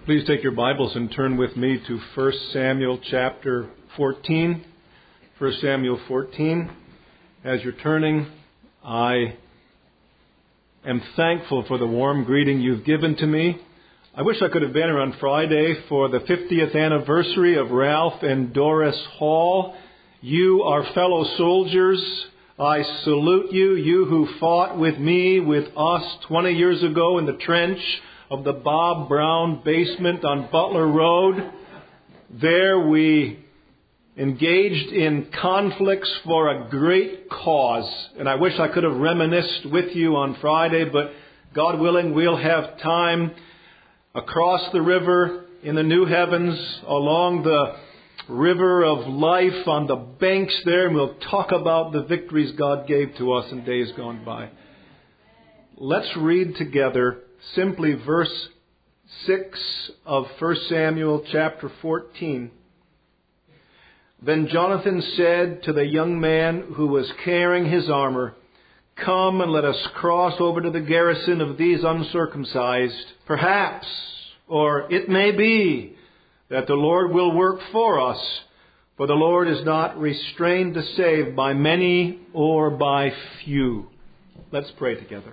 Please take your Bibles and turn with me to 1 Samuel chapter 14. 1 Samuel 14. As you're turning, I am thankful for the warm greeting you've given to me. I wish I could have been here on Friday for the 50th anniversary of Ralph and Doris Hall. You are fellow soldiers. I salute you, you who fought with me, with us 20 years ago in the trench of the Bob Brown basement on Butler Road. There we engaged in conflicts for a great cause. And I wish I could have reminisced with you on Friday, but God willing, we'll have time across the river in the new heavens, along the river of life on the banks there, and we'll talk about the victories God gave to us in days gone by. Let's read together simply verse 6 of 1 Samuel chapter 14. Then Jonathan said to the young man who was carrying his armor, "Come and let us cross over to the garrison of these uncircumcised. Perhaps, or it may be, that the Lord will work for us, for the Lord is not restrained to save by many or by few." Let's pray together.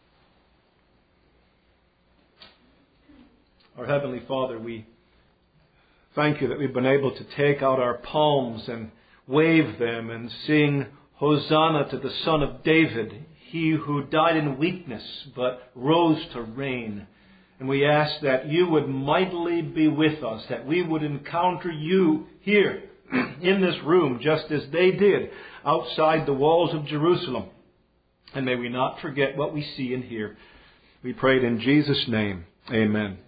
Our Heavenly Father, we thank you that we've been able to take out our palms and wave them and sing Hosanna to the Son of David, he who died in weakness but rose to reign. And we ask that you would mightily be with us, that we would encounter you here in this room just as they did outside the walls of Jerusalem. And may we not forget what we see and hear. We pray it in Jesus' name. Amen.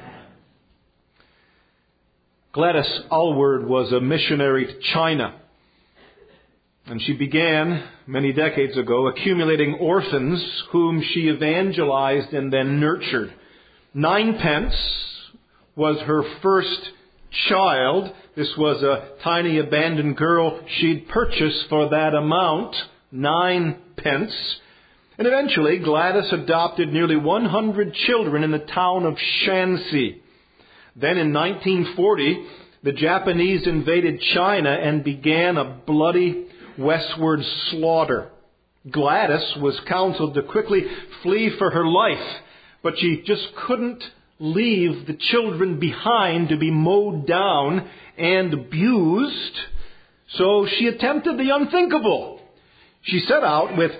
Gladys Aylward was a missionary to China. And she began, many decades ago, accumulating orphans whom she evangelized and then nurtured. 9 was her first child. This was a tiny abandoned girl she'd purchased for that amount, 9. And eventually Gladys adopted nearly 100 children in the town of Shanxi. Then in 1940, the Japanese invaded China and began a bloody westward slaughter. Gladys was counseled to quickly flee for her life, but she just couldn't leave the children behind to be mowed down and abused. So she attempted the unthinkable. She set out with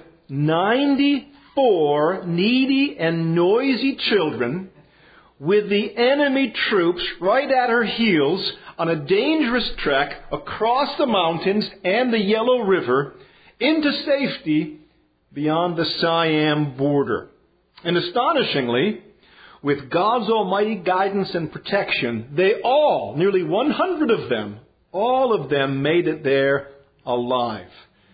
94 needy and noisy children, with the enemy troops right at her heels, on a dangerous trek across the mountains and the Yellow River into safety beyond the Siam border. And astonishingly, with God's almighty guidance and protection, they all, nearly 100 of them, all of them made it there alive.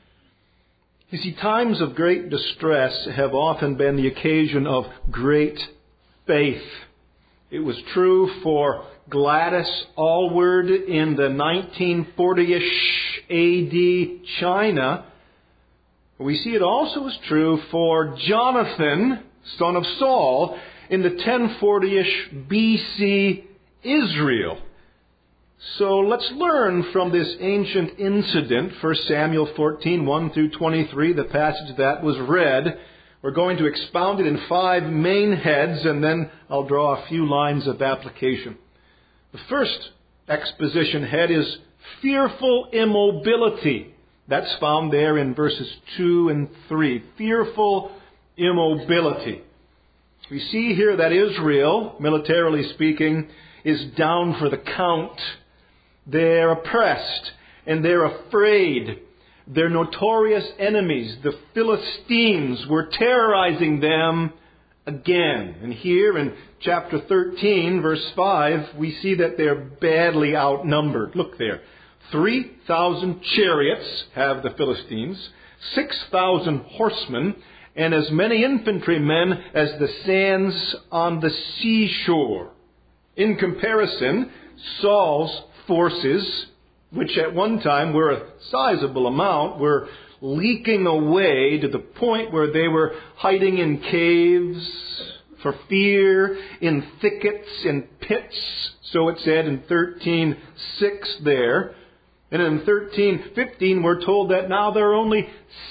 You see, times of great distress have often been the occasion of great faith. It was true for Gladys Aylward in the 1940-ish AD China. We see it also was true for Jonathan, son of Saul, in the 1040-ish BC Israel. So let's learn from this ancient incident, 1 Samuel 14, 1 through 23, the passage that was read. We're going to expound it in 5 main heads, and then I'll draw a few lines of application. The first exposition head is fearful immobility. That's found there in verses 2 and 3. Fearful immobility. We see here that Israel, militarily speaking, is down for the count. They're oppressed and they're afraid. Their notorious enemies, the Philistines, were terrorizing them again. And here in chapter 13, verse 5, we see that they're badly outnumbered. Look there. 3,000 chariots have the Philistines, 6,000 horsemen, and as many infantrymen as the sands on the seashore. In comparison, Saul's forces, which at one time were a sizable amount, were leaking away to the point where they were hiding in caves, for fear, in thickets, in pits. So it said in 13:6 there. And in 13:15 we're told that now there are only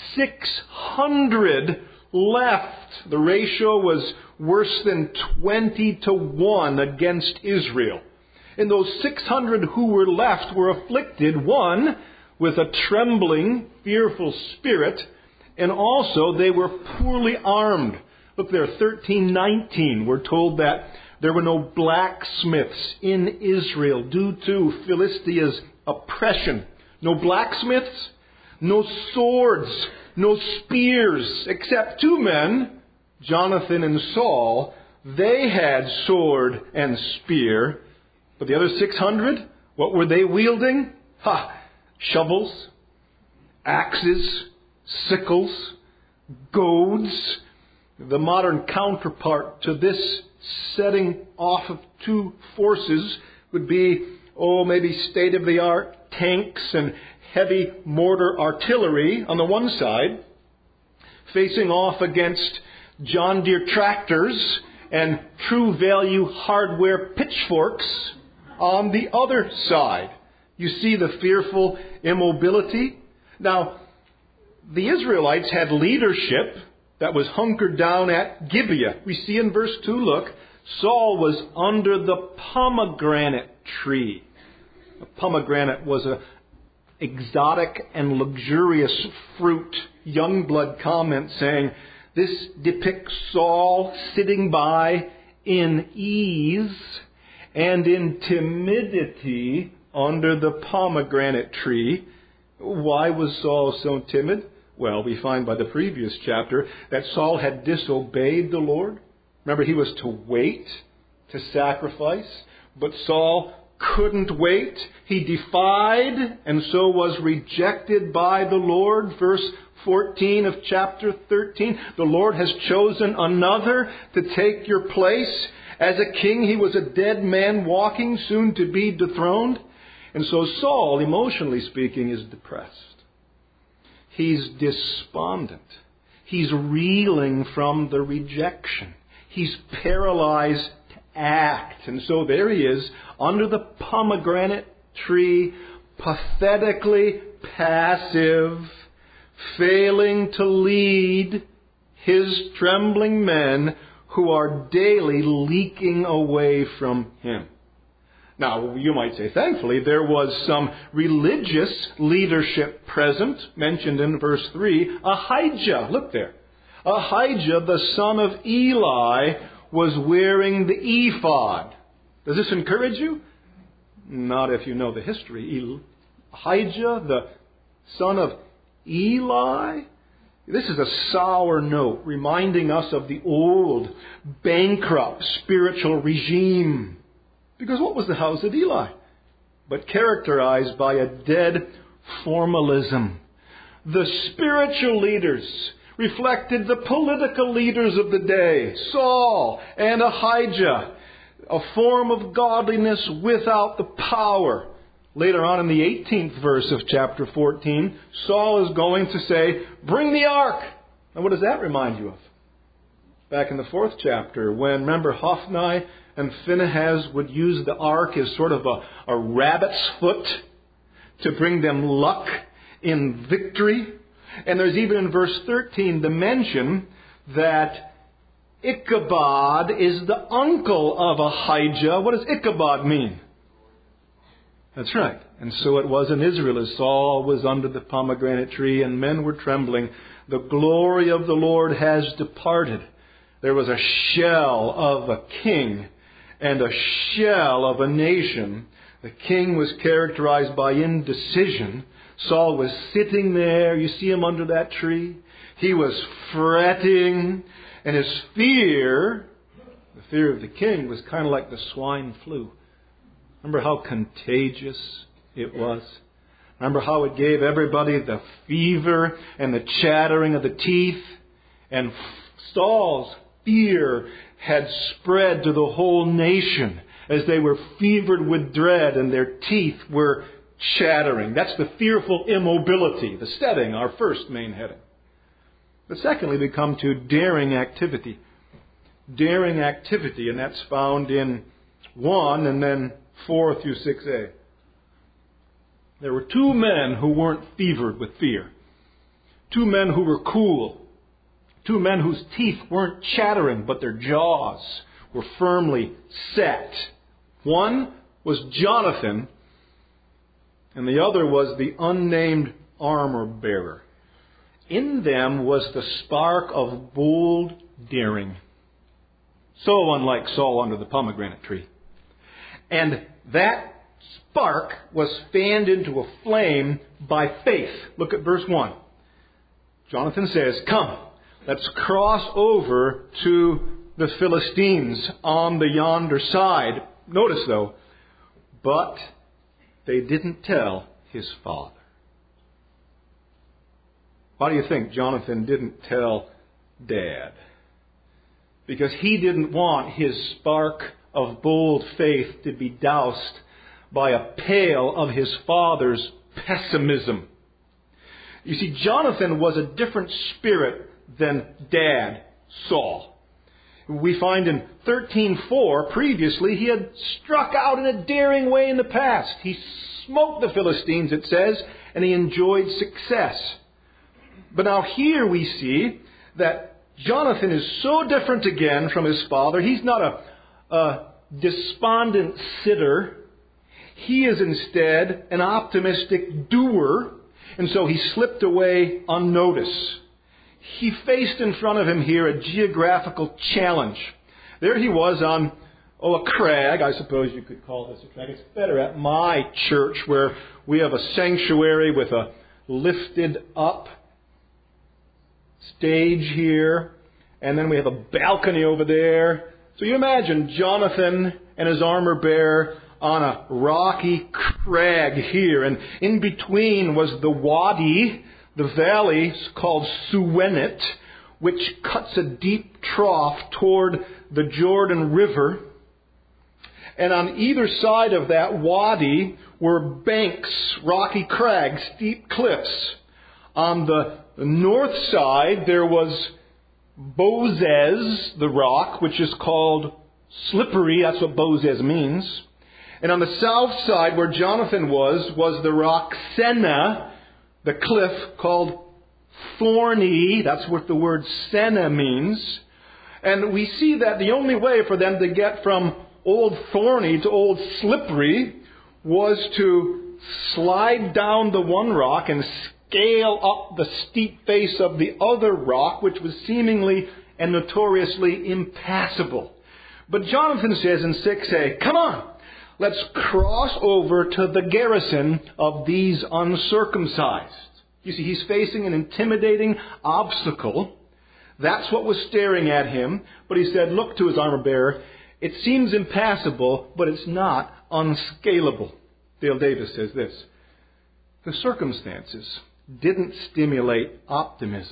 600 left. The ratio was worse than 20-1 against Israel. And those 600 who were left were afflicted, one, with a trembling, fearful spirit, and also they were poorly armed. Look there, 13:19, we're told that there were no blacksmiths in Israel due to Philistia's oppression. No blacksmiths, no swords, no spears, except two men, Jonathan and Saul. They had sword and spear. But the other 600, what were they wielding? Shovels, axes, sickles, goads. The modern counterpart to this setting off of two forces would be, maybe state-of-the-art tanks and heavy mortar artillery on the one side, facing off against John Deere tractors and True Value hardware pitchforks on the other side. You see the fearful immobility? Now, the Israelites had leadership that was hunkered down at Gibeah. We see in verse 2, look, Saul was under the pomegranate tree. A pomegranate was an exotic and luxurious fruit. Youngblood comments saying, this depicts Saul sitting by in ease and in timidity under the pomegranate tree. Why was Saul so timid? Well, we find by the previous chapter that Saul had disobeyed the Lord. Remember, he was to wait to sacrifice, but Saul couldn't wait. He defied and so was rejected by the Lord. Verse 14 of chapter 13. The Lord has chosen another to take your place. As a king, he was a dead man walking, soon to be dethroned. And so Saul, emotionally speaking, is depressed. He's despondent. He's reeling from the rejection. He's paralyzed to act. And so there he is, under the pomegranate tree, pathetically passive, failing to lead his trembling men who are daily leaking away from him. Now, you might say, thankfully, there was some religious leadership present, mentioned in verse 3. Ahijah, look there. Ahijah, the son of Eli, was wearing the ephod. Does this encourage you? Not if you know the history. Ahijah, the son of Eli? This is a sour note reminding us of the old, bankrupt spiritual regime. Because what was the house of Eli? But characterized by a dead formalism. The spiritual leaders reflected the political leaders of the day, Saul and Ahijah, a form of godliness without the power. Later on in the 18th verse of chapter 14, Saul is going to say, bring the ark. And what does that remind you of? Back in the 4th chapter, when, remember, Hophni and Phinehas would use the ark as sort of a rabbit's foot to bring them luck in victory. And there's even in verse 13 the mention that Ichabod is the uncle of Ahijah. What does Ichabod mean? That's right. And so it was in Israel as Saul was under the pomegranate tree and men were trembling. The glory of the Lord has departed. There was a shell of a king and a shell of a nation. The king was characterized by indecision. Saul was sitting there. You see him under that tree. He was fretting. And his fear, the fear of the king, was kind of like the swine flu. Remember how contagious it was? Remember how it gave everybody the fever and the chattering of the teeth? And Saul's fear had spread to the whole nation as they were fevered with dread and their teeth were chattering. That's the fearful immobility, the setting, our first main heading. But secondly, we come to daring activity. daring activity, and that's found in 1 and then 4 through 6a. There were 2 men who weren't fevered with fear. 2 men who were cool. 2 men whose teeth weren't chattering, but their jaws were firmly set. One was Jonathan, and the other was the unnamed armor bearer. In them was the spark of bold daring, so unlike Saul under the pomegranate tree. And that spark was fanned into a flame by faith. Look at verse 1. Jonathan says, "Come, let's cross over to the Philistines on the yonder side." Notice though, but they didn't tell his father. Why do you think Jonathan didn't tell Dad? Because he didn't want his spark of bold faith to be doused by a pail of his father's pessimism. You see, Jonathan was a different spirit than Dad, Saul. We find in 13:4, previously, he had struck out in a daring way in the past. He smote the Philistines, it says, and he enjoyed success. But now here we see that Jonathan is so different again from his father. He's not a despondent sitter. He is instead an optimistic doer. And so he slipped away unnoticed. He faced in front of him here a geographical challenge. There he was on, a crag. I suppose you could call this a crag. It's better at my church where we have a sanctuary with a lifted up stage here. And then we have a balcony over there. So you imagine Jonathan and his armor bearer on a rocky crag here. And in between was the wadi, the valley called Suwenet, which cuts a deep trough toward the Jordan River. And on either side of that wadi were banks, rocky crags, steep cliffs. On the north side there was Bozez, the rock, which is called slippery. That's what Bozez means. And on the south side, where Jonathan was the rock Senna, the cliff called thorny. That's what the word Senna means. And we see that the only way for them to get from old thorny to old slippery was to slide down the one rock and scale up the steep face of the other rock, which was seemingly and notoriously impassable. But Jonathan says in 6a, "Come on, let's cross over to the garrison of these uncircumcised." You see, he's facing an intimidating obstacle. That's what was staring at him. But he said, look to his armor bearer, "It seems impassable, but it's not unscalable." Dale Davis says this: the circumstances didn't stimulate optimism.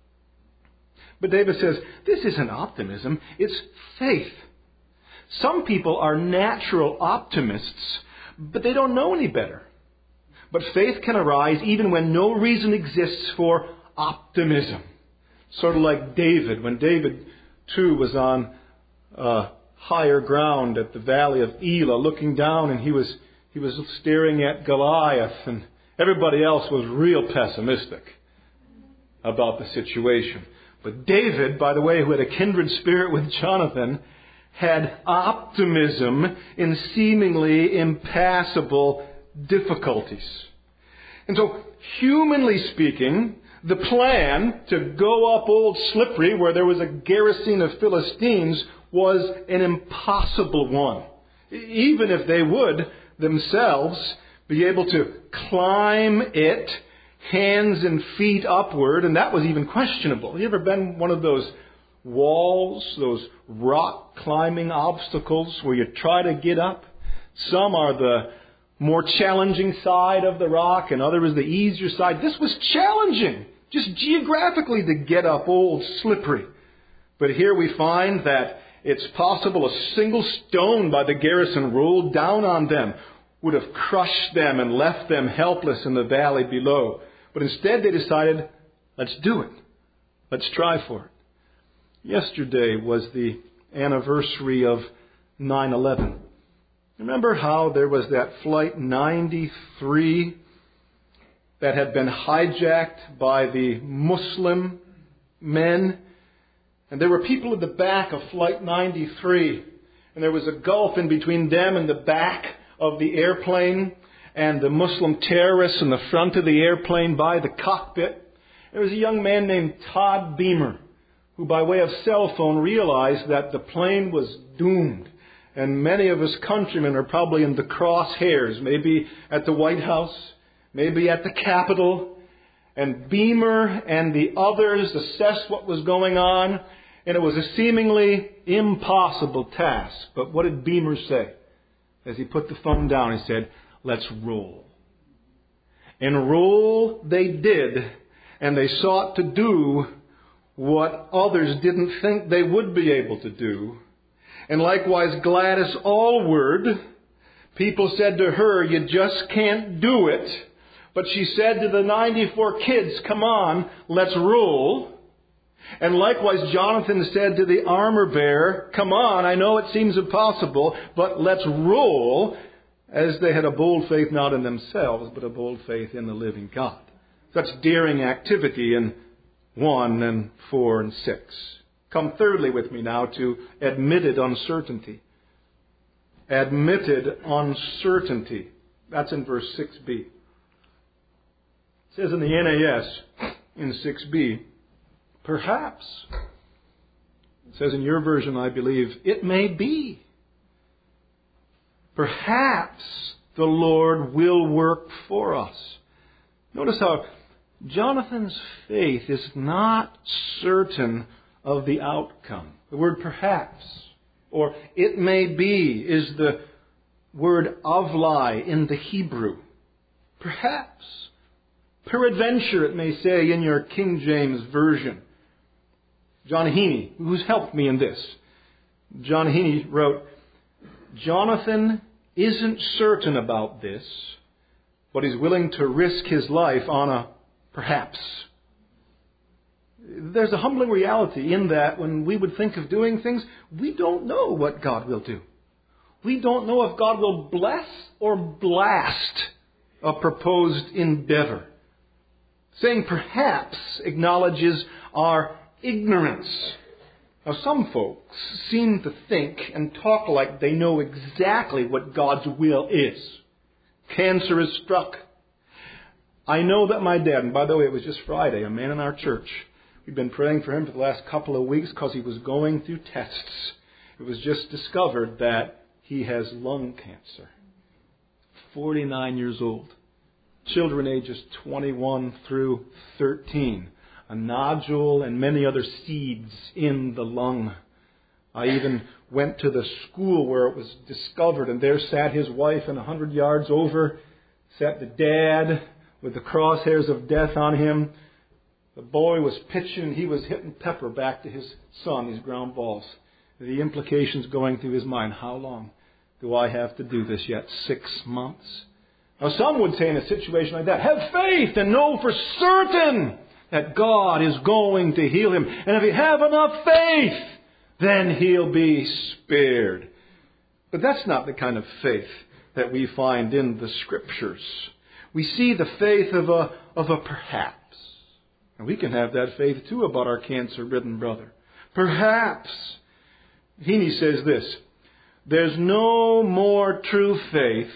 But Davis says, this isn't optimism, it's faith. Some people are natural optimists, but they don't know any better. But faith can arise even when no reason exists for optimism. Sort of like David, when David too was on higher ground at the valley of Elah, looking down, and he was staring at Goliath, and everybody else was real pessimistic about the situation. But David, by the way, who had a kindred spirit with Jonathan, had optimism in seemingly impassable difficulties. And so, humanly speaking, the plan to go up Old Slippery, where there was a garrison of Philistines, was an impossible one. Even if they would themselves be able to climb it, hands and feet upward, and that was even questionable. Have you ever been one of those walls, those rock climbing obstacles where you try to get up? Some are the more challenging side of the rock, and other is the easier side. This was challenging, just geographically, to get up Old Slippery. But here we find that it's possible a single stone by the garrison rolled down on them would have crushed them and left them helpless in the valley below. But instead they decided, let's do it. Let's try for it. Yesterday was the anniversary of 9/11. Remember how there was that Flight 93 that had been hijacked by the Muslim men? And there were people at the back of Flight 93. And there was a gulf in between them and the back of the airplane, and the Muslim terrorists in the front of the airplane by the cockpit. There was a young man named Todd Beamer, who by way of cell phone realized that the plane was doomed. And many of his countrymen are probably in the crosshairs, maybe at the White House, maybe at the Capitol. And Beamer and the others assessed what was going on, and it was a seemingly impossible task. But what did Beamer say? As he put the phone down, he said, "Let's roll." And roll they did, and they sought to do what others didn't think they would be able to do. And likewise Gladys Aylward, people said to her, "You just can't do it." But she said to the 94 kids, "Come on, let's roll." And likewise Jonathan said to the armor bearer, "Come on, I know it seems impossible, but let's roll," as they had a bold faith not in themselves, but a bold faith in the living God. Such daring activity in 1 and 4 and 6. Come thirdly with me now to admitted uncertainty. Admitted uncertainty. That's in verse 6b. It says in the NAS in 6b, perhaps. It says in your version, I believe, it may be. Perhaps the Lord will work for us. Notice how Jonathan's faith is not certain of the outcome. The word perhaps, or it may be, is the word avlai in the Hebrew. Perhaps. Peradventure, it may say in your King James Version. John Heaney, who's helped me in this. John Heaney wrote, Jonathan isn't certain about this, but he's willing to risk his life on a perhaps. There's a humbling reality in that when we would think of doing things, we don't know what God will do. We don't know if God will bless or blast a proposed endeavor. Saying perhaps acknowledges our ignorance. Now, some folks seem to think and talk like they know exactly what God's will is. Cancer is struck. I know that my dad, and by the way, it was just Friday, a man in our church, we've been praying for him for the last couple of weeks because he was going through tests. It was just discovered that he has lung cancer. 49 years old. Children ages 21 through 13. A nodule and many other seeds in the lung. I even went to the school where it was discovered, and there sat his wife, and 100 yards over sat the dad with the crosshairs of death on him. The boy was pitching, he was hitting pepper back to his son, these ground balls. The implications going through his mind, how long do I have to do this yet? 6 months? Now some would say in a situation like that, have faith and know for certain that God is going to heal him. And if you have enough faith, then he'll be spared. But that's not the kind of faith that we find in the Scriptures. We see the faith of a perhaps. And we can have that faith too about our cancer-ridden brother. Perhaps. Heaney says this, there's no more true faith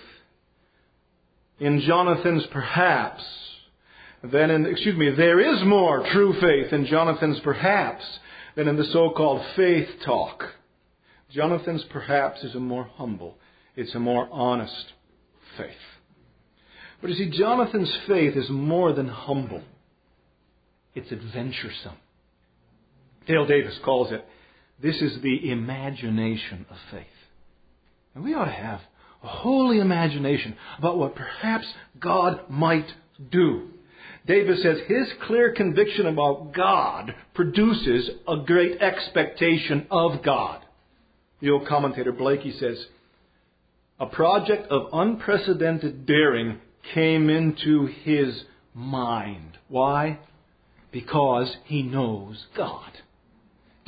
in Jonathan's perhaps than in, there is more true faith in Jonathan's perhaps than in the so-called faith talk. Jonathan's perhaps is a more humble, it's a more honest faith. But you see, Jonathan's faith is more than humble. It's adventuresome. Dale Davis calls it, this is the imagination of faith. And we ought to have a holy imagination about what perhaps God might do. Davis says his clear conviction about God produces a great expectation of God. The old commentator Blakey says, a project of unprecedented daring came into his mind. Why? Because he knows God.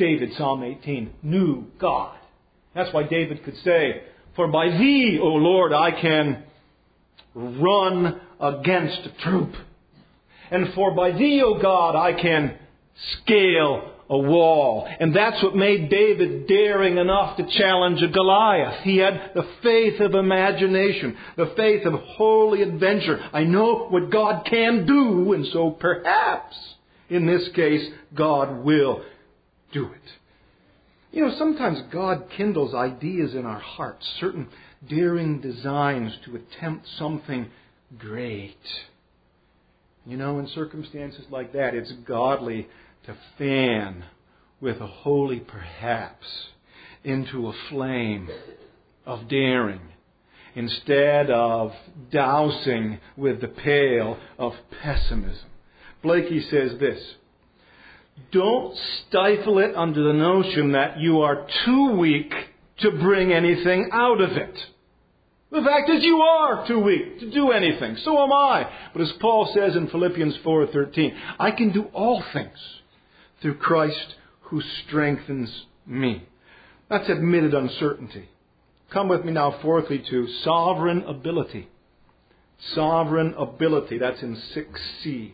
David, Psalm 18, knew God. That's why David could say, "For by Thee, O Lord, I can run against a troop. And for by Thee, O God, I can scale a wall." And that's what made David daring enough to challenge a Goliath. He had the faith of imagination, the faith of holy adventure. I know what God can do, and so perhaps, in this case, God will do it. You know, sometimes God kindles ideas in our hearts, certain daring designs to attempt something great. You know, in circumstances like that, it's godly to fan with a holy perhaps into a flame of daring instead of dousing with the pail of pessimism. Blakey says this: don't stifle it under the notion that you are too weak to bring anything out of it. The fact is, you are too weak to do anything. So am I. But as Paul says in Philippians 4:13, I can do all things through Christ who strengthens me. That's admitted uncertainty. Come with me now, fourthly, to sovereign ability. Sovereign ability. That's in 6c.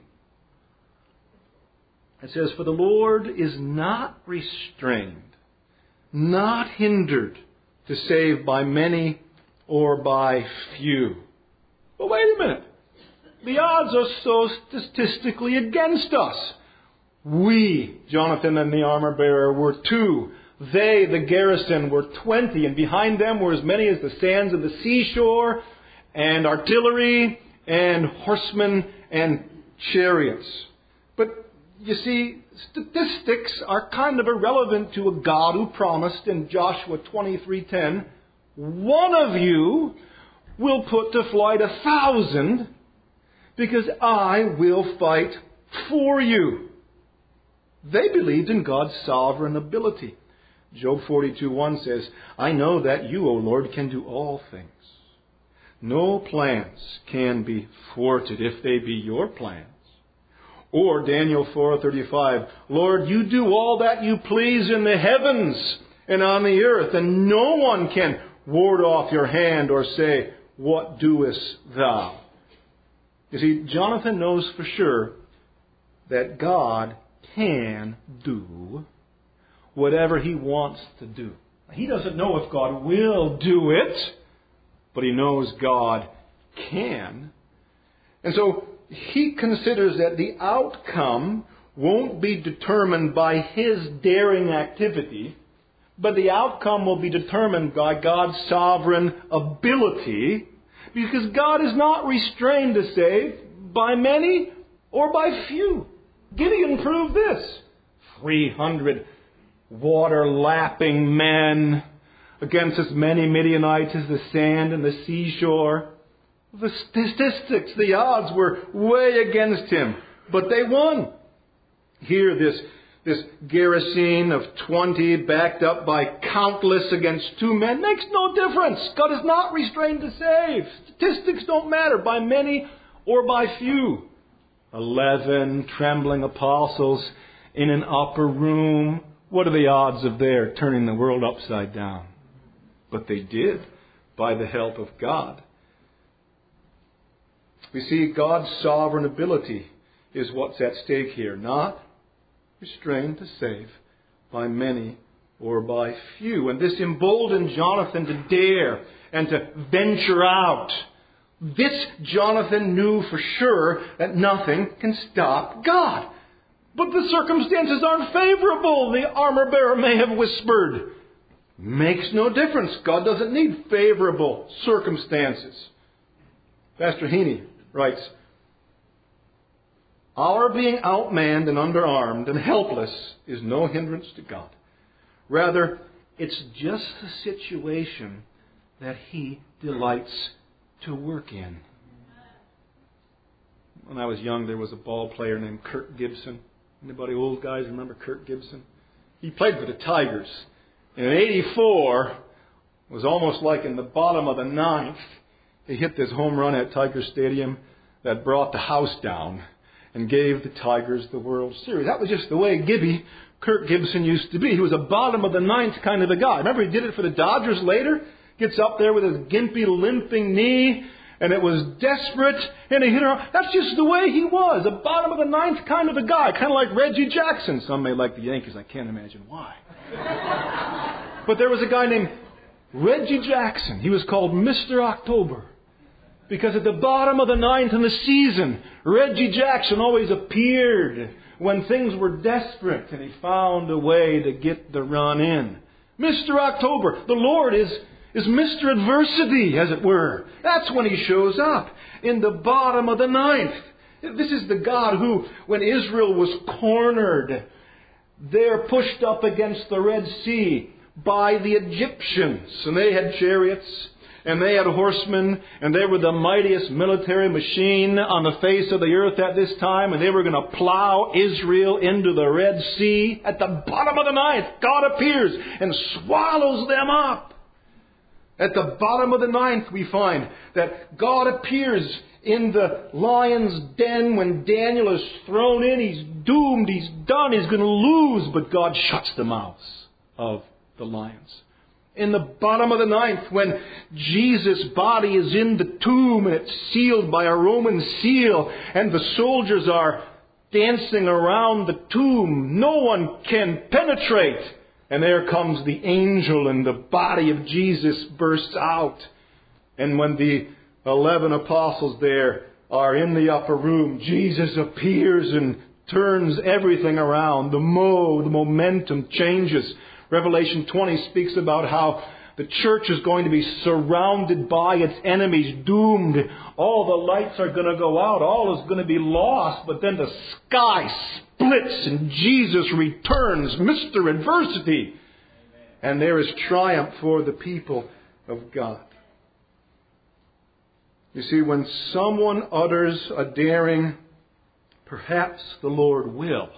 It says, "For the Lord is not restrained, not hindered to save by many or by few." But wait a minute. The odds are so statistically against us. We, Jonathan and the armor bearer, were 2. They, the garrison, were 20. And behind them were as many as the sands of the seashore, and artillery, and horsemen, and chariots. But you see, statistics are kind of irrelevant to a God who promised in Joshua 23:10, "One of you will put to flight 1,000 because I will fight for you." They believed in God's sovereign ability. Job 42:1 says, "I know that you, O Lord, can do all things. No plans can be thwarted if they be your plans." Or Daniel 4:35, "Lord, you do all that you please in the heavens and on the earth, and no one can ward off your hand or say, 'What doest thou?'" You see, Jonathan knows for sure that God can do whatever He wants to do. He doesn't know if God will do it, but he knows God can. And so he considers that the outcome won't be determined by his daring activity, but the outcome will be determined by God's sovereign ability, because God is not restrained to save by many or by few. Gideon proved this. 300 water-lapping men against as many Midianites as the sand and the seashore. The statistics, the odds were way against him, but they won. Here, this garrison of 20 backed up by countless against 2 men makes no difference. God is not restrained to save. Statistics don't matter, by many or by few. 11 trembling apostles in an upper room. What are the odds of their turning the world upside down? But they did, by the help of God. We see God's sovereign ability is what's at stake here. Not restrained to save by many or by few. And this emboldened Jonathan to dare and to venture out. This Jonathan knew for sure that nothing can stop God. But the circumstances aren't favorable, the armor bearer may have whispered. Makes no difference. God doesn't need favorable circumstances. Pastor Heaney writes, "Our being outmanned and underarmed and helpless is no hindrance to God. Rather, it's just the situation that He delights to work in." When I was young, there was a ball player named Kirk Gibson. Anybody old guys remember Kirk Gibson? He played for the Tigers. And in '84, it was almost like in the bottom of the 9th, he hit this home run at Tiger Stadium that brought the house down. and gave the Tigers the World Series. That was just the way Kirk Gibson used to be. He was a bottom of the ninth kind of a guy. Remember, he did it for the Dodgers later? Gets up there with his gimpy, limping knee, and it was desperate, and he hit her. That's just the way he was, a bottom of the ninth kind of a guy, kind of like Reggie Jackson. Some may like the Yankees. I can't imagine why. But there was a guy named Reggie Jackson. He was called Mr. October. Because at the bottom of the ninth in the season, Reggie Jackson always appeared when things were desperate, and he found a way to get the run in. Mr. October. The Lord is Mr. Adversity, as it were. That's when He shows up, in the bottom of the ninth. This is the God who, when Israel was cornered, there pushed up against the Red Sea by the Egyptians. And they had chariots, and they had horsemen, and they were the mightiest military machine on the face of the earth at this time, and they were going to plow Israel into the Red Sea. At the bottom of the ninth, God appears and swallows them up. At the bottom of the ninth, we find that God appears in the lion's den when Daniel is thrown in. He's doomed. He's done. He's going to lose. But God shuts the mouths of the lions. In the bottom of the ninth, when Jesus' body is in the tomb and it's sealed by a Roman seal, and the soldiers are dancing around the tomb, no one can penetrate. And there comes the angel, and the body of Jesus bursts out. And when the 11 apostles there are in the upper room, Jesus appears and turns everything around. The momentum changes. Revelation 20 speaks about how the church is going to be surrounded by its enemies, doomed. All the lights are going to go out. All is going to be lost. But then the sky splits and Jesus returns, Mr. Adversity. And there is triumph for the people of God. You see, when someone utters a daring, perhaps the Lord will,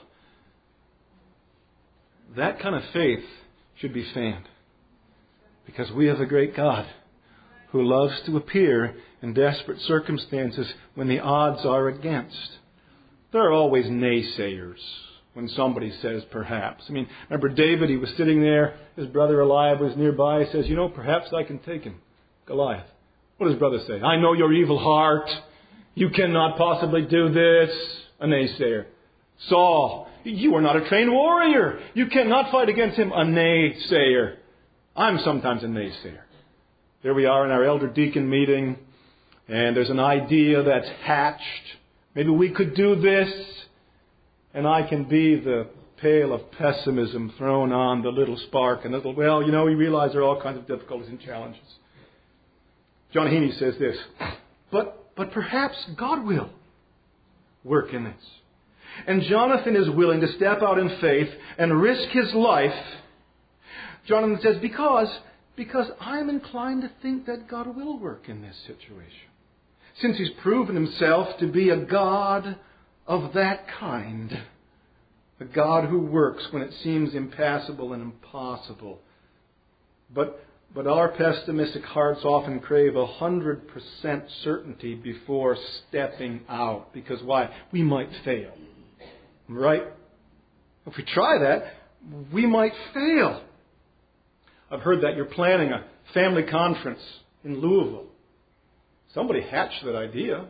that kind of faith should be fanned. Because we have a great God who loves to appear in desperate circumstances when the odds are against. There are always naysayers when somebody says perhaps. I mean, remember David, he was sitting there, his brother Eliab was nearby, he says, perhaps I can take him, Goliath. What does his brother say? I know your evil heart. You cannot possibly do this. A naysayer. Saul, you are not a trained warrior. You cannot fight against him. A naysayer. I'm sometimes a naysayer. There we are in our elder deacon meeting, and there's an idea that's hatched. Maybe we could do this, and I can be the pail of pessimism thrown on the little spark, and we realize there are all kinds of difficulties and challenges. John Heaney says this, but perhaps God will work in this. And Jonathan is willing to step out in faith and risk his life. Jonathan says, because I'm inclined to think that God will work in this situation. Since He's proven Himself to be a God of that kind. A God who works when it seems impassable and impossible. But our pessimistic hearts often crave 100% certainty before stepping out. Because why? We might fail. Right? If we try that, we might fail. I've heard that you're planning a family conference in Louisville. Somebody hatched that idea.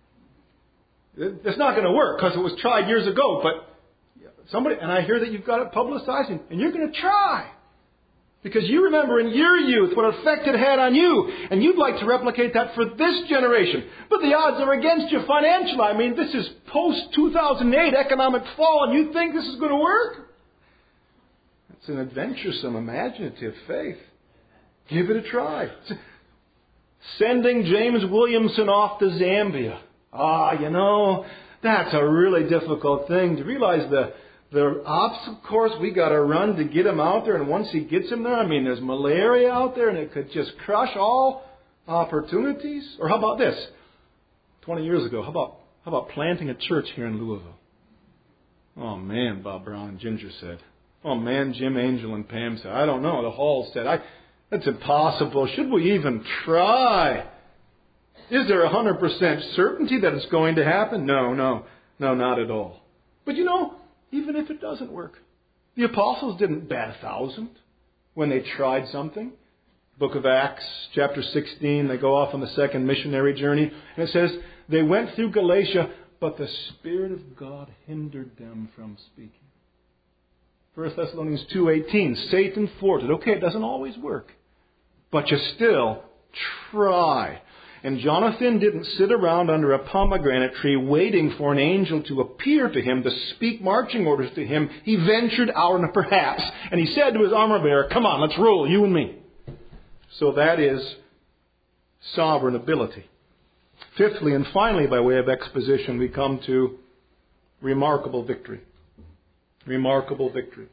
It's not going to work because it was tried years ago, but and I hear that you've got it publicized, and you're going to try. Because you remember in your youth what effect it had on you, and you'd like to replicate that for this generation. But the odds are against you financially. I mean, this is post-2008 economic fall, and you think this is going to work? It's an adventuresome, imaginative faith. Give it a try. Sending James Williamson off to Zambia. That's a really difficult thing. To realize the obstacle course we got to run to get him out there, and once he gets him there, there's malaria out there, and it could just crush all opportunities. Or how about this? 20 years ago, how about planting a church here in Louisville? Oh man, Bob Brown and Ginger said. Oh man, Jim Angel and Pam said. I don't know. The Hall said, that's impossible. Should we even try? Is there 100% certainty that it's going to happen? No. No, not at all. But even if it doesn't work, the apostles didn't bat 1,000 when they tried something. Book of Acts, chapter 16, they go off on the second missionary journey. And it says, they went through Galatia, but the Spirit of God hindered them from speaking. 1 Thessalonians 2:18, Satan thwarted. Okay, it doesn't always work, but you still try. And Jonathan didn't sit around under a pomegranate tree waiting for an angel to appear to him to speak marching orders to him. He ventured out and perhaps, and he said to his armor bearer, come on, let's roll, you and me. So that is sovereign ability. Fifthly and finally, by way of exposition, we come to remarkable victory. Remarkable victory.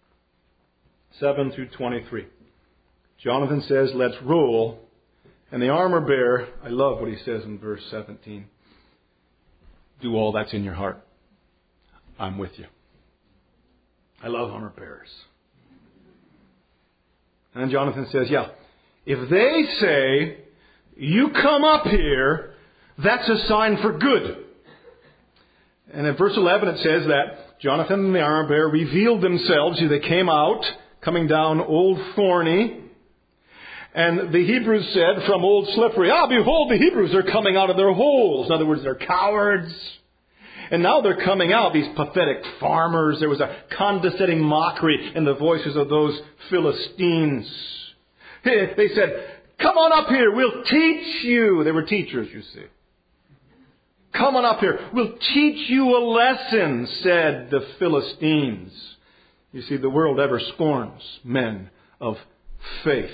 7 through 23. Jonathan says, let's roll. And the armor bearer, I love what he says in verse 17. Do all that's in your heart. I'm with you. I love armor bearers. And Jonathan says, yeah, if they say, you come up here, that's a sign for good. And in verse 11 it says that Jonathan and the armor bearer revealed themselves. They came out, coming down Old Thorny. And the Hebrews said from Old Slippery, behold, the Hebrews are coming out of their holes. In other words, they're cowards. And now they're coming out, these pathetic farmers. There was a condescending mockery in the voices of those Philistines. They said, come on up here, we'll teach you. They were teachers, you see. Come on up here, we'll teach you a lesson, said the Philistines. You see, the world ever scorns men of faith.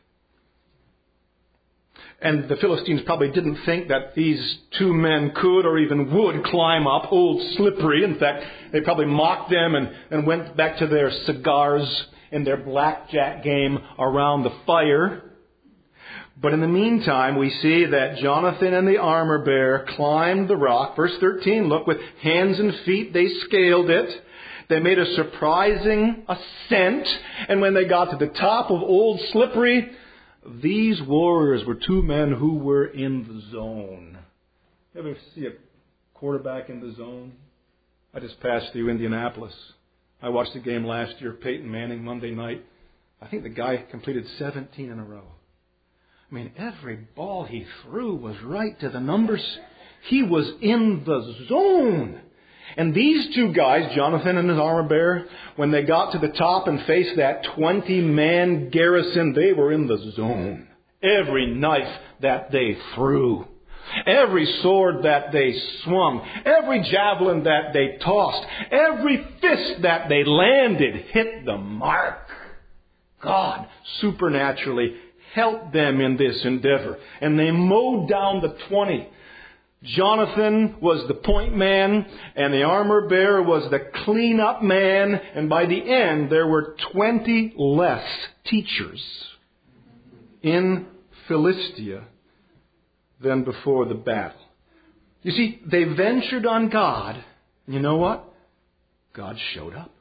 And the Philistines probably didn't think that these two men could or even would climb up Old Slippery. In fact, they probably mocked them and went back to their cigars and their blackjack game around the fire. But in the meantime, we see that Jonathan and the armor bearer climbed the rock. Verse 13, look, with hands and feet they scaled it. They made a surprising ascent. And when they got to the top of Old Slippery, these warriors were two men who were in the zone. You ever see a quarterback in the zone? I just passed through Indianapolis. I watched the game last year, Peyton Manning, Monday night. I think the guy completed 17 in a row. I mean, every ball he threw was right to the numbers. He was in the zone. And these two guys, Jonathan and his armor bearer, when they got to the top and faced that 20-man garrison, they were in the zone. Every knife that they threw, every sword that they swung, every javelin that they tossed, every fist that they landed hit the mark. God supernaturally helped them in this endeavor. And they mowed down the 20. Jonathan was the point man, and the armor bearer was the clean-up man, and by the end there were 20 less teachers in Philistia than before the battle. You see, they ventured on God, and you know what? God showed up.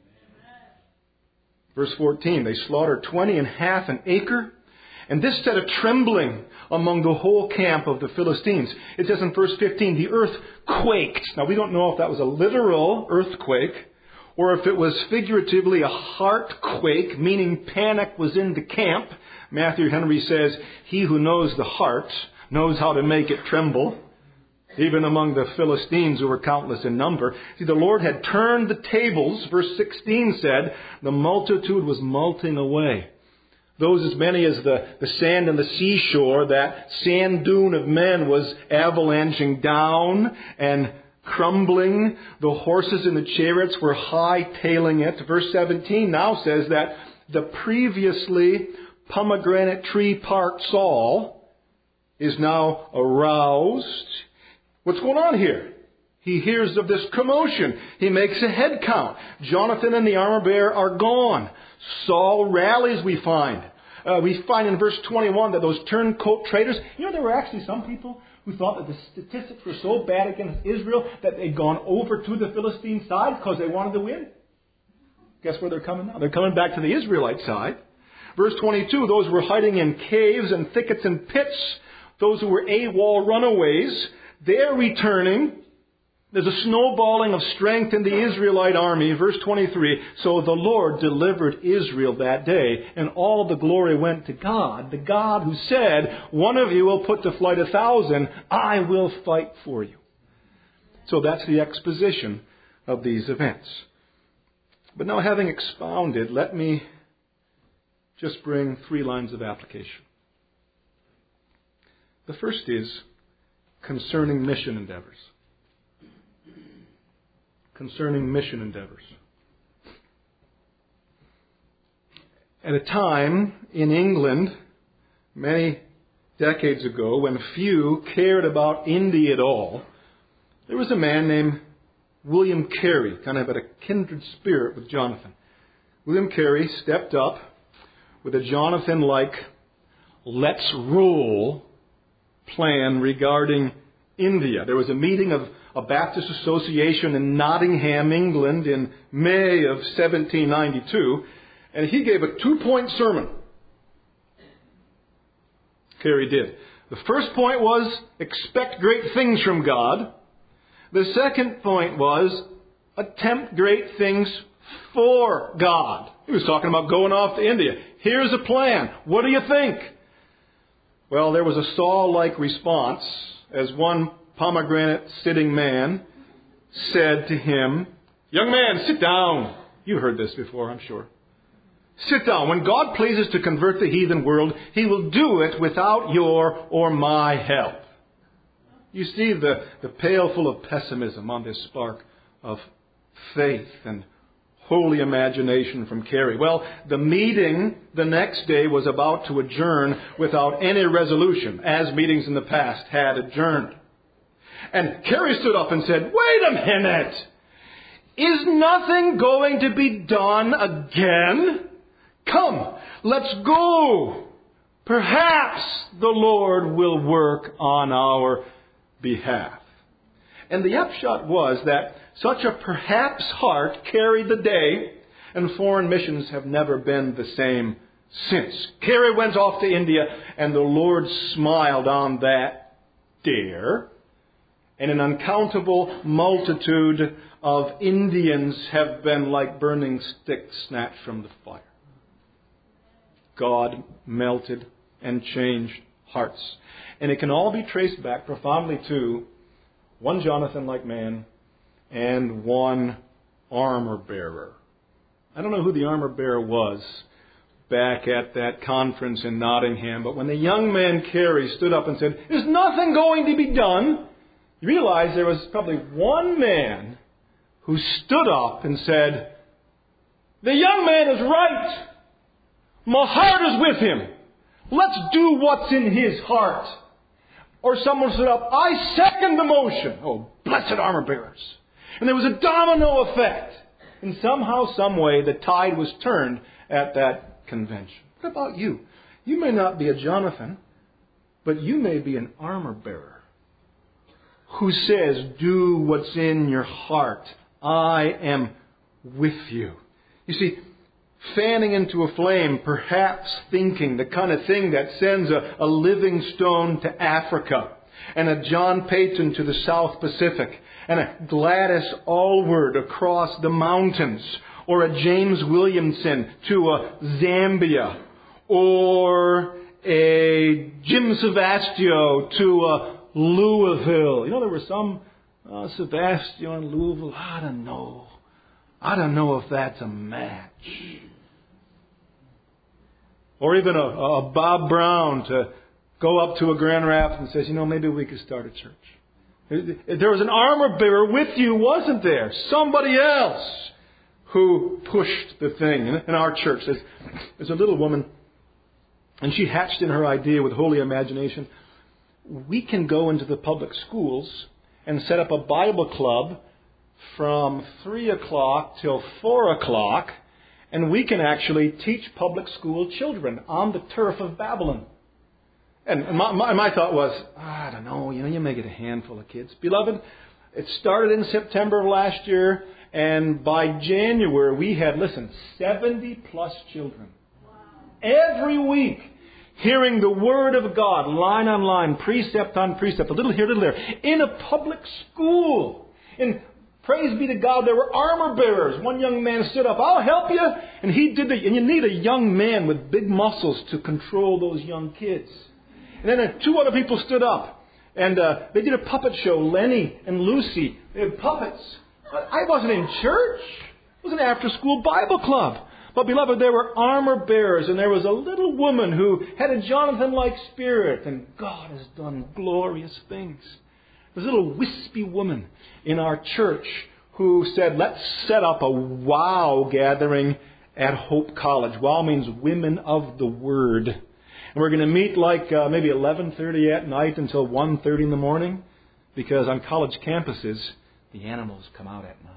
Verse 14, they slaughtered 20 and half an acre. And this set a trembling among the whole camp of the Philistines. It says in verse 15, the earth quaked. Now we don't know if that was a literal earthquake or if it was figuratively a heartquake, meaning panic was in the camp. Matthew Henry says, he who knows the heart knows how to make it tremble. Even among the Philistines who were countless in number. See, the Lord had turned the tables. Verse 16 said, the multitude was melting away. Those as many as the sand on the seashore, that sand dune of men was avalanching down and crumbling. The horses in the chariots were hightailing it. Verse 17 now says that the previously pomegranate tree parked Saul is now aroused. What's going on here? He hears of this commotion. He makes a head count. Jonathan and the armor bearer are gone. Saul rallies, we find. We find in verse 21 that those turncoat traitors, there were actually some people who thought that the statistics were so bad against Israel that they'd gone over to the Philistine side because they wanted to win. Guess where they're coming now? They're coming back to the Israelite side. Verse 22, those who were hiding in caves and thickets and pits, those who were AWOL runaways, they're returning. There's a snowballing of strength in the Israelite army. Verse 23, so the Lord delivered Israel that day, and all the glory went to God, the God who said, one of you will put to flight 1,000, I will fight for you. So that's the exposition of these events. But now, having expounded, let me just bring 3 lines of application. The first is concerning mission endeavors. Concerning mission endeavors. At a time in England, many decades ago, when few cared about India at all, there was a man named William Carey, kind of had a kindred spirit with Jonathan. William Carey stepped up with a Jonathan-like let's roll plan regarding India. There was a meeting of a Baptist association in Nottingham, England in May of 1792, and he gave a 2-point sermon. Carey did. The first point was expect great things from God. The second point was attempt great things for God. He was talking about going off to India. Here's a plan. What do you think? Well, there was a Saul-like response as one pomegranate-sitting man said to him, young man, sit down. You heard this before, I'm sure. Sit down. When God pleases to convert the heathen world, He will do it without your or my help. You see the pail full of pessimism on this spark of faith and holy imagination from Carey. Well, the meeting the next day was about to adjourn without any resolution, as meetings in the past had adjourned. And Carey stood up and said, wait a minute! Is nothing going to be done again? Come, let's go! Perhaps the Lord will work on our behalf. And the upshot was that such a perhaps heart carried the day, and foreign missions have never been the same since. Carey went off to India, and the Lord smiled on that dare, and an uncountable multitude of Indians have been like burning sticks snatched from the fire. God melted and changed hearts. And it can all be traced back profoundly to one Jonathan-like man and one armor bearer. I don't know who the armor bearer was back at that conference in Nottingham, but when the young man Carey stood up and said, there's nothing going to be done, you realize there was probably one man who stood up and said, the young man is right. My heart is with him. Let's do what's in his heart. Or someone stood up, I second the motion. Oh, blessed armor bearers. And there was a domino effect. And somehow, some way, the tide was turned at that convention. What about you? You may not be a Jonathan, but you may be an armor bearer who says, do what's in your heart. I am with you. You see, fanning into a flame, perhaps thinking, the kind of thing that sends a Livingstone to Africa, and a John Peyton to the South Pacific, and a Gladys Aylward across the mountains, or a James Williamson to Zambia, or a Jim Savastio to Louisville. You know, there were some Savastio in Louisville. I don't know if that's a match. Or even a Bob Brown to go up to a Grand Rapids and says, maybe we could start a church. There was an armor bearer with you, wasn't there? Somebody else who pushed the thing. In our church, there's a little woman, and she hatched in her idea with holy imagination. We can go into the public schools and set up a Bible club from 3 o'clock till 4 o'clock, and we can actually teach public school children on the turf of Babylon. And my thought was, I don't know, you may get a handful of kids. Beloved, it started in September of last year, and by January we had, 70 plus children. Wow. Every week, hearing the Word of God, line on line, precept on precept, a little here, a little there, in a public school. And praise be to God, there were armor bearers. One young man stood up, I'll help you. And he did and you need a young man with big muscles to control those young kids. And then two other people stood up. And they did a puppet show, Lenny and Lucy. They had puppets. But I wasn't in church. It was an after-school Bible club. But beloved, there were armor bearers, and there was a little woman who had a Jonathan-like spirit, and God has done glorious things. There's a little wispy woman in our church who said, let's set up a WOW gathering at Hope College. WOW means Women of the Word. And we're going to meet like maybe 11:30 at night until 1:30 in the morning, because on college campuses, the animals come out at night.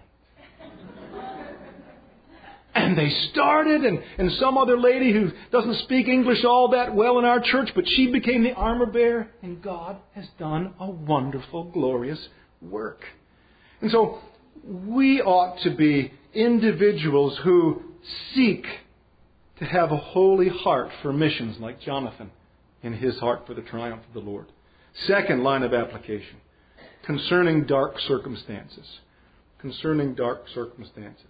And they started, and some other lady who doesn't speak English all that well in our church, but she became the armor bearer, and God has done a wonderful, glorious work. And so we ought to be individuals who seek to have a holy heart for missions like Jonathan in his heart for the triumph of the Lord. Second line of application, concerning dark circumstances. Concerning dark circumstances.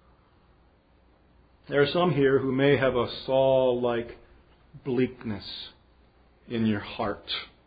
There are some here who may have a Saul-like bleakness in your heart.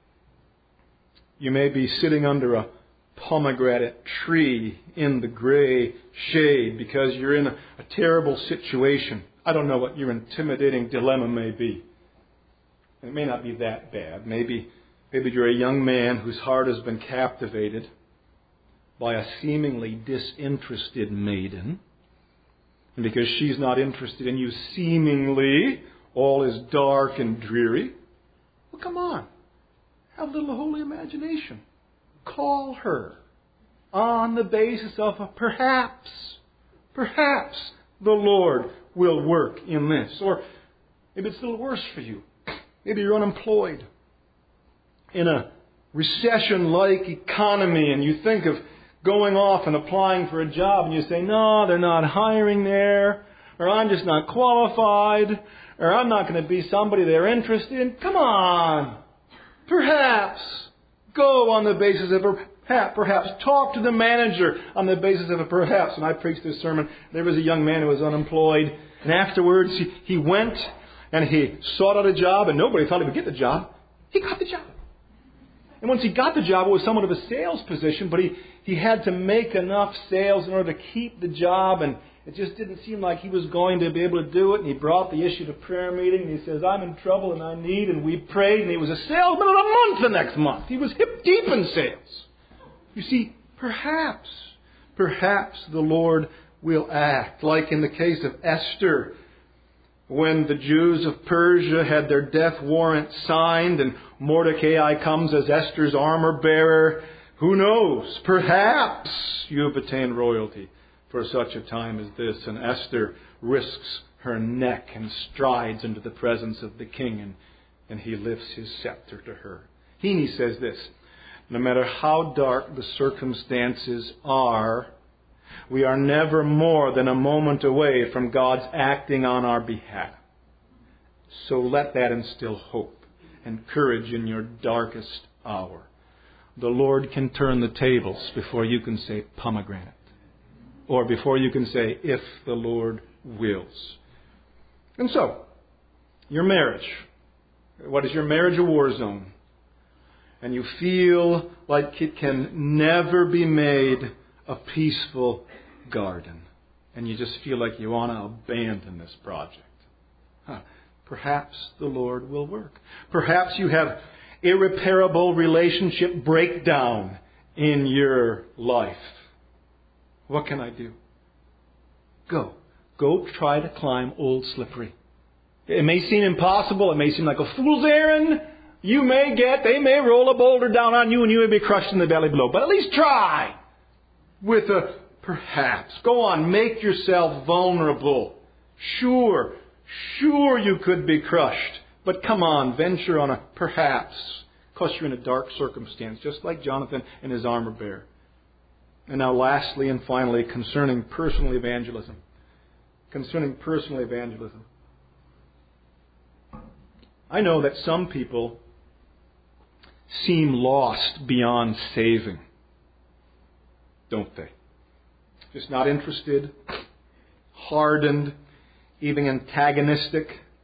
You may be sitting under a pomegranate tree in the gray shade because you're in a terrible situation. I don't know what your intimidating dilemma may be. It may not be that bad. Maybe you're a young man whose heart has been captivated by a seemingly disinterested maiden. And because she's not interested in you seemingly, all is dark and dreary. Well, come on. Have a little holy imagination. Call her on the basis of a perhaps the Lord will work in this. Or maybe it's a little worse for you. Maybe you're unemployed in a recession-like economy, and you think of going off and applying for a job, and you say, no, they're not hiring there, or I'm just not qualified, or I'm not going to be somebody they're interested in. Come on. Perhaps. Go on the basis of a perhaps. Talk to the manager on the basis of a perhaps. When I preached this sermon, there was a young man who was unemployed, and afterwards he went and he sought out a job, and nobody thought he would get the job. He got the job. And once he got the job, it was somewhat of a sales position, but he had to make enough sales in order to keep the job, and it just didn't seem like he was going to be able to do it. And he brought the issue to prayer meeting, and he says, I'm in trouble and I need, and we prayed, and he was a salesman of the month the next month. He was hip deep in sales. You see, perhaps the Lord will act, like in the case of Esther, when the Jews of Persia had their death warrant signed and Mordecai comes as Esther's armor bearer. Who knows? Perhaps you have attained royalty for such a time as this. And Esther risks her neck and strides into the presence of the king, and he lifts his scepter to her. Heaney says this, no matter how dark the circumstances are, we are never more than a moment away from God's acting on our behalf. So let that instill hope and courage in your darkest hour. The Lord can turn the tables before you can say pomegranate, or before you can say, if the Lord wills. And so, your marriage. What is your marriage? A war zone. And you feel like it can never be made a peaceful garden. And you just feel like you want to abandon this project. Perhaps the Lord will work. Perhaps you have irreparable relationship breakdown in your life. What can I do? Go try to climb Old Slippery. It may seem impossible. It may seem like a fool's errand. They may roll a boulder down on you and you may be crushed in the valley below. But at least try with a perhaps. Go on, make yourself vulnerable. Sure you could be crushed. But come on, venture on a perhaps. Because you're in a dark circumstance, just like Jonathan and his armor bearer. And now lastly and finally, concerning personal evangelism. I know that some people seem lost beyond saving. don't they? Just not interested, hardened, even antagonistic.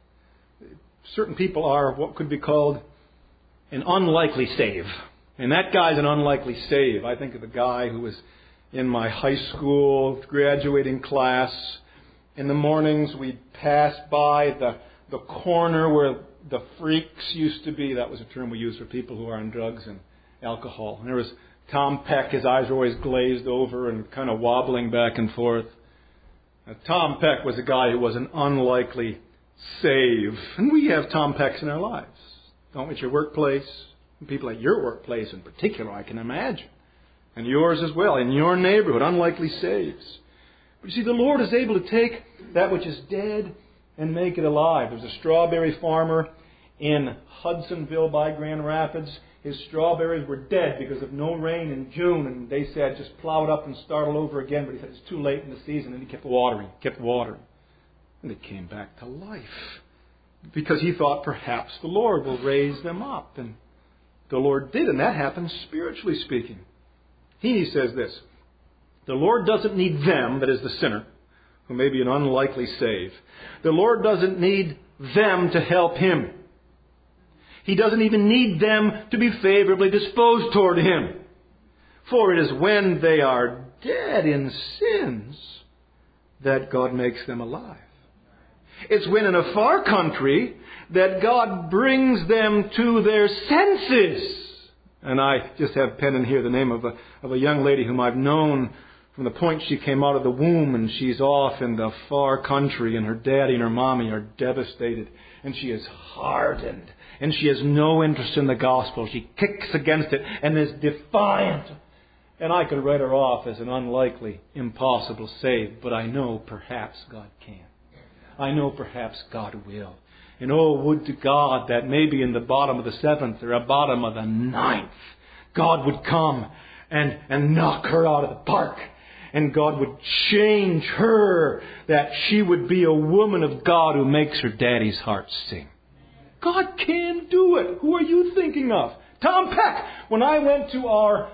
Certain people are what could be called an unlikely save. And that guy's an unlikely save. I think of the guy who was in my high school graduating class. In the mornings we'd pass by the corner where the freaks used to be. That was a term we used for people who are on drugs and alcohol. And there was Tom Peck. His eyes were always glazed over and kind of wobbling back and forth. Now, Tom Peck was a guy who was an unlikely save. And we have Tom Pecks in our lives. Don't we, at your workplace? People at your workplace in particular, I can imagine. And yours as well, in your neighborhood, unlikely saves. But you see, the Lord is able to take that which is dead and make it alive. There was a strawberry farmer in Hudsonville by Grand Rapids. His strawberries were dead because of no rain in June, and they said just plow it up and start all over again. But he said it's too late in the season, and he kept watering. And they came back to life because he thought perhaps the Lord will raise them up. And the Lord did, and that happened spiritually speaking. He says this: the Lord doesn't need them, that is the sinner, who may be an unlikely save. The Lord doesn't need them to help Him. He doesn't even need them to be favorably disposed toward Him. For it is when they are dead in sins that God makes them alive. It's when in a far country that God brings them to their senses. And I just have pen in here the name of a young lady whom I've known from the point she came out of the womb, and she's off in the far country, and her daddy and her mommy are devastated, and she is hardened, and she has no interest in the gospel. She kicks against it and is defiant. And I could write her off as an unlikely, impossible save, but I know perhaps God can. I know perhaps God will. And oh, would to God that maybe in the bottom of the 7th or a bottom of the 9th, God would come and knock her out of the park. And God would change her, that she would be a woman of God who makes her daddy's heart sing. God can do it. Who are you thinking of? Tom Peck. When I went to our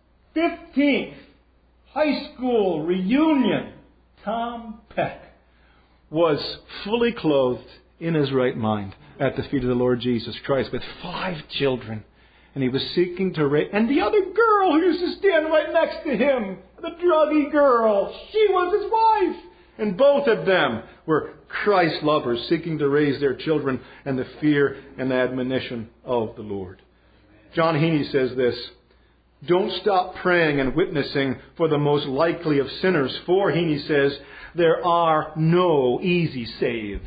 15th high school reunion, Tom Peck was fully clothed in his right mind at the feet of the Lord Jesus Christ with 5 children. And he was seeking to raise... And the other girl who used to stand right next to him, the druggy girl, she was his wife. And both of them were Christ lovers seeking to raise their children in the fear and the admonition of the Lord. John Heaney says this: don't stop praying and witnessing for the most likely of sinners, for, Heaney says, there are no easy saves.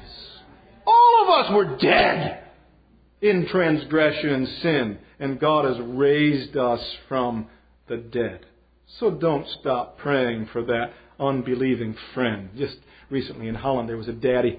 All of us were dead in transgression and sin, and God has raised us from the dead. So don't stop praying for that unbelieving friend. Just recently in Holland, there was a daddy.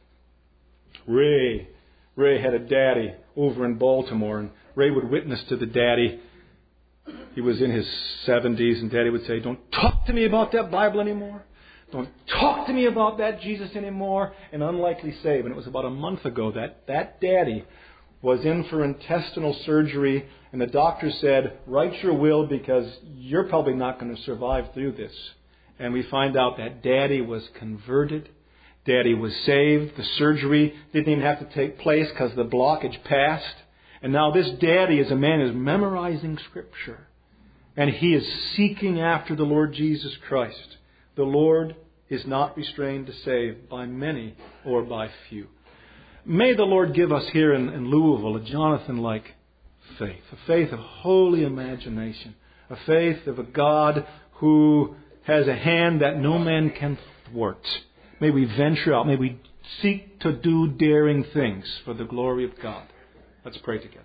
Ray had a daddy over in Baltimore, and Ray would witness to the daddy. He was in his 70s, and Daddy would say, don't talk to me about that Bible anymore. Don't talk to me about that Jesus anymore. An unlikely save. And it was about a month ago that Daddy was in for intestinal surgery, and the doctor said, write your will because you're probably not going to survive through this. And we find out that Daddy was converted. Daddy was saved. The surgery didn't even have to take place because the blockage passed. And now this Daddy is a man who's memorizing Scripture. And he is seeking after the Lord Jesus Christ. The Lord is not restrained to save by many or by few. May the Lord give us here in Louisville a Jonathan-like faith. A faith of holy imagination. A faith of a God who has a hand that no man can thwart. May we venture out. May we seek to do daring things for the glory of God. Let's pray together.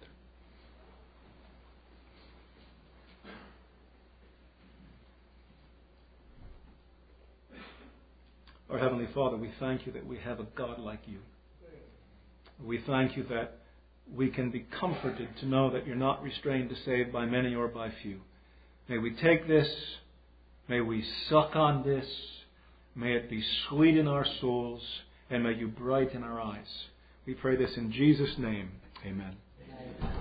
Our Heavenly Father, we thank you that we have a God like you. We thank you that we can be comforted to know that you're not restrained to save by many or by few. May we take this, may we suck on this, may it be sweet in our souls, and may you brighten our eyes. We pray this in Jesus' name. Amen.